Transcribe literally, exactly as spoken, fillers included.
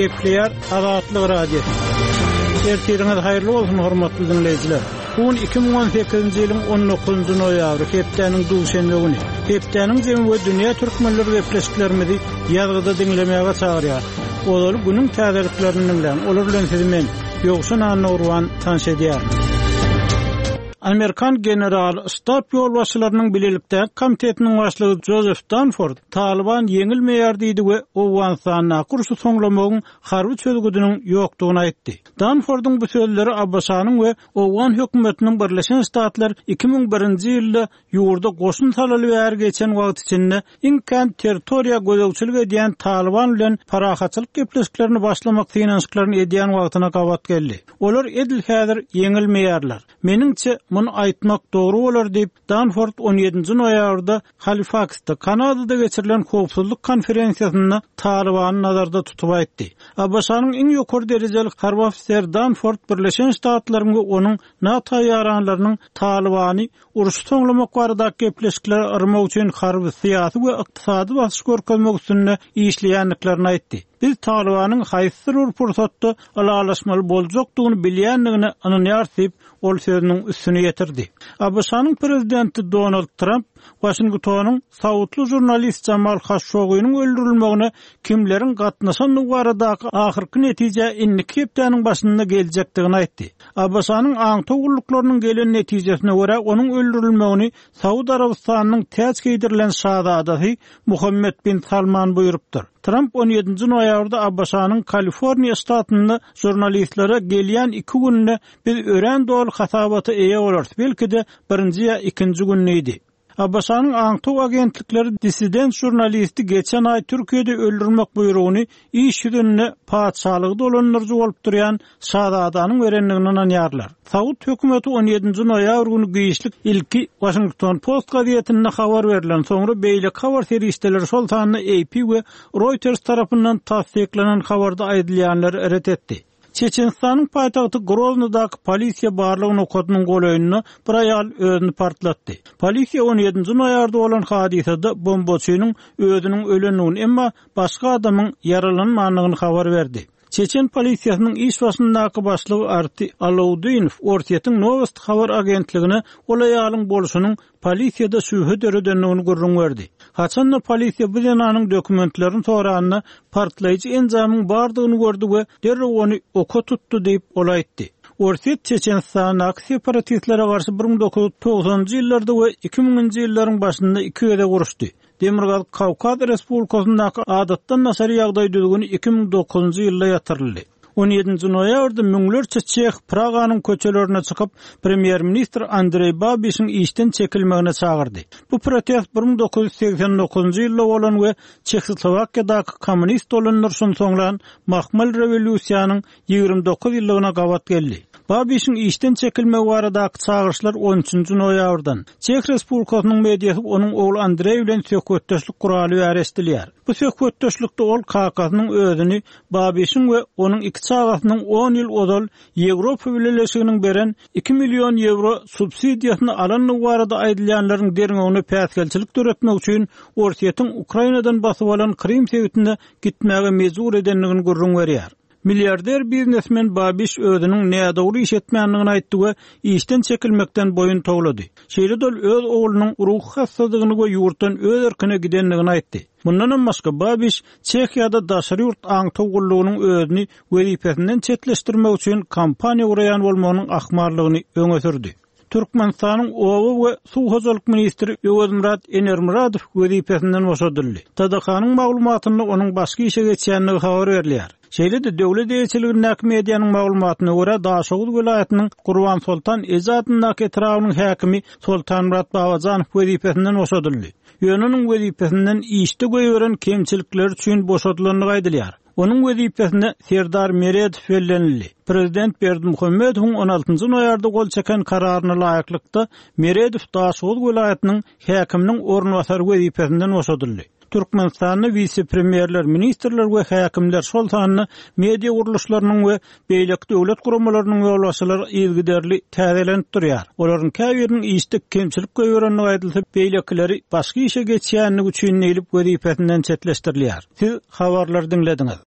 Gepleýär Azatlyk radiosu. Ertiriňiz haýyrly bolsun hormatly dinleýijiler. Bu iki bin on sekizinji ýylyň on dokuzunjy noýabry hepdeniň duşenbe güni. Hepdeniň jemy we dünýä türkmenleri repleşiklerimizi ýazgyda dinlemäge çagyrýar. Olar günüň täzeliklerini bilen, olar bilen sizi men Ýogşun Anurwan tanış edýär. Amerikan general stab ýolbaşçylarynyň bilelikdäki komitetiniň başlygy Joseph Dunford Taliban ýeňilmeýär diýdi we Owganistana kurşy soňlamagyň harby çözgüdiniň ýokdugyny aýtdy. Dunfordyň bu sözleri Abbasanyň we Owgan hökümetiniň Birleşen Ştatlar iki bin birinji ýylda ýurda goşun salaly bäri geçen wagt içinde inkan territoriýa gözegçilik edýän Taliban bilen parahatçylyk gepleşiklerini başlamak synanyşyklaryny edýän wagtyna gabat geldi. Olar edil häzir ýeňilmeýärler. Meniňçe bunu aýtmak dogry bolar diýip Dunford on ýedinji noýabrda Halifaxda Kanadada geçirilen howpsuzlyk konferensiýasynda Talibany nazarda tutup aýtdy. Abbasanyň iň ýokary derejeli harby ofisier Dunford Birleşen Ştatlaryň we onuň NATO ýaranlarynyň Talibany uruş soňlamak barada gepleşikler armak üçin harby syýasy we ykdysady basyş görkezmek üçin işleýänliklerini aýtdy. Biz Talibanyň haýsy bir pursatda alalaşmaly boljakdygyny bilýändigini anynýarsyp ol sözüniň üstüne ýetirdi. Abbasanyň prezidenti Donald Trump Washingtonyň sawutly jurnalist Jamal Khashoggi'niň öldürilmegine kimleriň gatnaşanlygy baradaky ahyrky netije innik hepdeniň başynda geljekdigini aýtdy. Abbasanyň aňtogurlyklarynyň gelen netijesine görä onuň öldürilmegini Saud Arabistanynyň täze giydirilen şahzadasy Muhammed bin Salman buyurupdyr. Trump on ýedinji noýabrda Abbasanyň Kaliforniýa ştatynda jurnalistlere gelýän iki günde biz ören dol hasabaty eýe bolarys. Belki de birinji ýa ikinji günneydi. Abbasanyň aňtog agentlikleri dissident jurnalisti geçen ay Türkiýede öldürmek buyrugyny iş ýüzünde paçalygy dolanyrjy bolup durýan şahzadanyň berenligini anýarlar. Saud hökümeti on ýedinji noýabr güni giýişlik ilki Washington Post gazetine habar berilen soňra beýle habar serişdeleri şol tanyny A P we Reuters tarapyndan tasdiklenen habarda aýdylýanlar eret etdi. Çeçenistanyň paýtagty Groznydaky polisiýa barlygyny okudynyň goýunyny bir aýal özüni partlatdy. Polisiýa on ýedinji noýabrda bolan hadisede bombaçynyň özüniň ölenigini emma başga adamyň yaralanmagyny habar berdi. Çeçen polisiýasynyň iş başyndaky başlygy Arti Alawdinov Ortiýetiň Novost habar agentligine olaýalyň bolşunyň polisiýada şübhe döredenligini gurrun berdi. Haçanda polisiýa bu ýanyň dokumentlerini soranyny partlaýjy enjamyň bardygyny gördü we derrew ony oka tutdy diýip olaýtdy. Ortiýet Çeçenistanyň separatistlere garşy bir bin dokuz yüz togsanjy ýyllarda we iki miňinji ýyllaryň başynda iki ýerde guruşdy. Demirgal Kawkaz Respublikasyndaky adatdan nasary ýagdaý düzgüni iki bin dokuzunjy ýylda ýatyryldy. on ýedinji noýabrda müňlerçe çeх Praganyň köçelerine çykyp premier ministr Andrey Babişiň işden çekilmegine çagyrdy. Bu protest bir bin dokuz yüz seksen dokuzunjy ýylda bolan we Çekslowakiýadaky kommunist dolanýarşyň soňlan makmal rewolýusiýanyň ýigirmi dokuz ýyllygyna gabat geldi. Babişiň işden çekilmegi baradaky çagyrşlar on üçünji noýabrdan. Çeх Respublikasynyň mediýasy onuň ogly Andrey bilen söhbetdeşlik guraly bäresdirler. Bu söhbetdeşlikde ol K K S'nyň özüni Babişiň we onuň iki çagasynyň on ýyl ozal Ýewropa Birleşiginiň beren iki milyon euro subsidiýasyny alanyny barada aýdylýanlaryň derňegine päsgelçilik töretmek üçin Ortiýetiň Ukrainadan basyp alan Krim sewitine gitmäge mejbur edenligini gurrun berýär. Milliarder biznesmen Babiş özüniň nädogry iş etmänligini aýtdy we işden çekilmekden boyun toglady. Şeýle-dol öz oglunyň ruh hassadygyny we ýurtdan öz erkine gidenligini aýtdy. Bundan başga Babiş Çekiýada daşary ýurt aňtogurlygynyň özüni wezipesinden çetleşdirmek üçin kampaniýa guraýan bolmagynyň ahmarlygyny öňe sürdi. Türkmenistanyň owa we suw hojalyk ministri Ýowuzmurat Enermuradov wezipesinden boşadyldy. T D K-nyň maglumatyny onuň başga işe geçýänligi habar berilýär. Şeýle-de döwlet eýetçiliginiň mediýanyň maglumatyna görä Daşoğul welaýatynyň Gurban Sultan ezatynyň etrawynyň häkimi Sultan Murat Babajanow wezipesinden boşadyldy. Ýöneňiň wezipesinden işde göýüren kemçilikler üçin boşadylanlygy aýdylýar. Onuň wezipesine Serdar Meredov bellenildi. Prezident Berdimuhammedowyň on altyncy noýabrda gol çeken kararyna laýyklykda Meredov Daşoğul welaýatynyň häkiminiň ornwasary wezipesinden boşadyldy. Türkmenistanyň vice-premierler, ministrler we häkimler şol sanyny media guruluşlarynyň we beýlek döwlet guramalarynyň ýolbaşçylary ýygyderli täzelenip durýar. Olaryň käbiriniň işde kemçilik göýürenligi aýdylsa, beýlekleri başga işe geçýänligi üçin näilip wezipesinden çetleşdirilýär. Siz habarlary dinlediňiz.